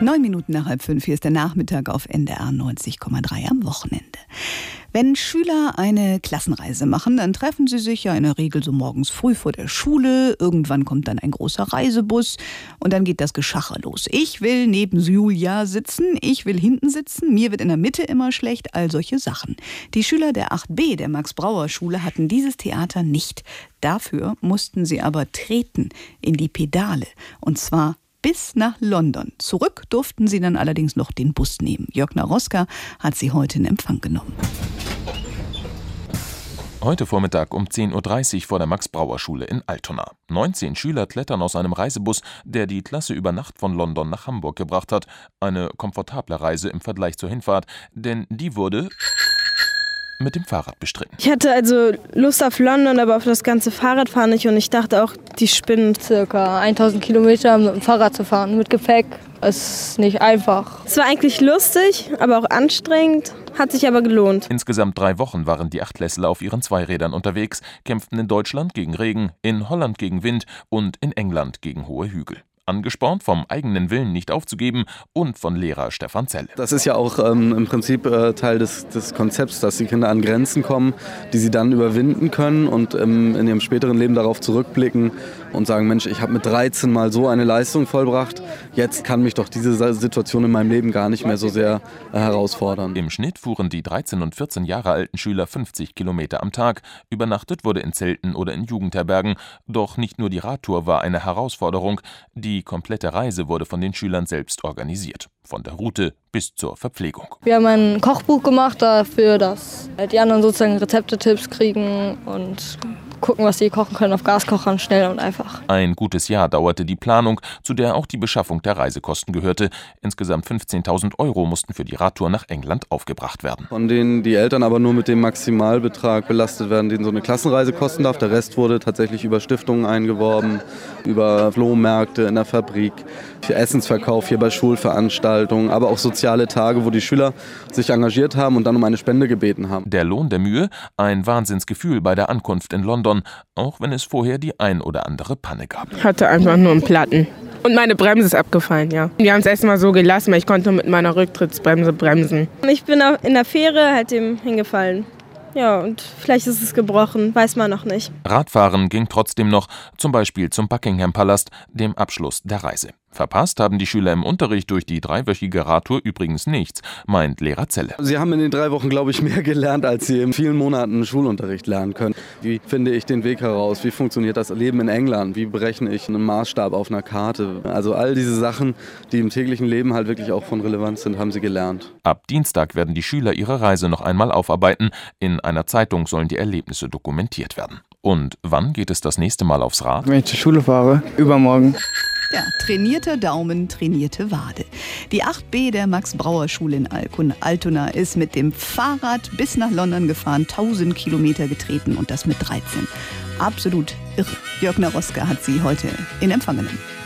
9 Minuten nach 4:30, hier ist der Nachmittag auf NDR 90,3 am Wochenende. Wenn Schüler eine Klassenreise machen, dann treffen sie sich ja in der Regel so morgens früh vor der Schule. Irgendwann kommt dann ein großer Reisebus und dann geht das Geschacher los. Ich will neben Julia sitzen, ich will hinten sitzen, mir wird in der Mitte immer schlecht, all solche Sachen. Die Schüler der 8b der Max-Brauer-Schule hatten dieses Theater nicht. Dafür mussten sie aber treten in die Pedale, und zwar bis nach London. Zurück durften sie dann allerdings noch den Bus nehmen. Jörg Naroska hat sie heute in Empfang genommen. Heute Vormittag um 10:30 Uhr vor der Max-Brauer-Schule in Altona. 19 Schüler klettern aus einem Reisebus, der die Klasse über Nacht von London nach Hamburg gebracht hat. Eine komfortable Reise im Vergleich zur Hinfahrt, denn die wurde mit dem Fahrrad bestritten. Ich hatte also Lust auf London, aber auf das ganze Fahrradfahren nicht. Und ich dachte auch, die spinnen. Circa 1000 Kilometer mit dem Fahrrad zu fahren, mit Gepäck, ist nicht einfach. Es war eigentlich lustig, aber auch anstrengend, hat sich aber gelohnt. Insgesamt 3 Wochen waren die Achtklässler auf ihren Zweirädern unterwegs, kämpften in Deutschland gegen Regen, in Holland gegen Wind und in England gegen hohe Hügel. Angespornt vom eigenen Willen nicht aufzugeben und von Lehrer Stefan Zelle. Das ist ja auch im Prinzip Teil des Konzepts, dass die Kinder an Grenzen kommen, die sie dann überwinden können und in ihrem späteren Leben darauf zurückblicken und sagen, Mensch, ich habe mit 13 mal so eine Leistung vollbracht, jetzt kann mich doch diese Situation in meinem Leben gar nicht mehr so sehr herausfordern. Im Schnitt fuhren die 13 und 14 Jahre alten Schüler 50 Kilometer am Tag. Übernachtet wurde in Zelten oder in Jugendherbergen. Doch nicht nur die Radtour war eine Herausforderung. Die komplette Reise wurde von den Schülern selbst organisiert. Von der Route bis zur Verpflegung. Wir haben ein Kochbuch gemacht dafür, dass die anderen sozusagen Rezepte-Tipps kriegen und gucken, was sie kochen können auf Gaskochern, schnell und einfach. Ein gutes Jahr dauerte die Planung, zu der auch die Beschaffung der Reisekosten gehörte. Insgesamt 15.000 € mussten für die Radtour nach England aufgebracht werden. Von denen die Eltern aber nur mit dem Maximalbetrag belastet werden, den so eine Klassenreise kosten darf. Der Rest wurde tatsächlich über Stiftungen eingeworben, über Flohmärkte in der Fabrik, für Essensverkauf hier bei Schulveranstaltungen, aber auch soziale Tage, wo die Schüler sich engagiert haben und dann um eine Spende gebeten haben. Der Lohn der Mühe, ein Wahnsinnsgefühl bei der Ankunft in London, auch wenn es vorher die ein oder andere Panne gab. Ich hatte einfach nur einen Platten. Und meine Bremse ist abgefallen, ja. Wir haben es erstmal so gelassen, weil ich konnte mit meiner Rücktrittsbremse bremsen. Ich bin in der Fähre halt dem hingefallen. Ja, und vielleicht ist es gebrochen, weiß man noch nicht. Radfahren ging trotzdem noch, zum Beispiel zum Buckingham Palast, dem Abschluss der Reise. Verpasst haben die Schüler im Unterricht durch die 3-wöchige Radtour übrigens nichts, meint Lehrer Zelle. Sie haben in den 3 Wochen, glaube ich, mehr gelernt, als sie in vielen Monaten Schulunterricht lernen können. Wie finde ich den Weg heraus? Wie funktioniert das Leben in England? Wie berechne ich einen Maßstab auf einer Karte? Also all diese Sachen, die im täglichen Leben halt wirklich auch von Relevanz sind, haben sie gelernt. Ab Dienstag werden die Schüler ihre Reise noch einmal aufarbeiten. In einer Zeitung sollen die Erlebnisse dokumentiert werden. Und wann geht es das nächste Mal aufs Rad? Wenn ich zur Schule fahre, übermorgen. Ja, trainierter Daumen, trainierte Wade. Die 8b der Max-Brauer-Schule in Altona ist mit dem Fahrrad bis nach London gefahren, 1000 Kilometer getreten und das mit 13. Absolut irre. Jörg Naroska hat sie heute in Empfang genommen.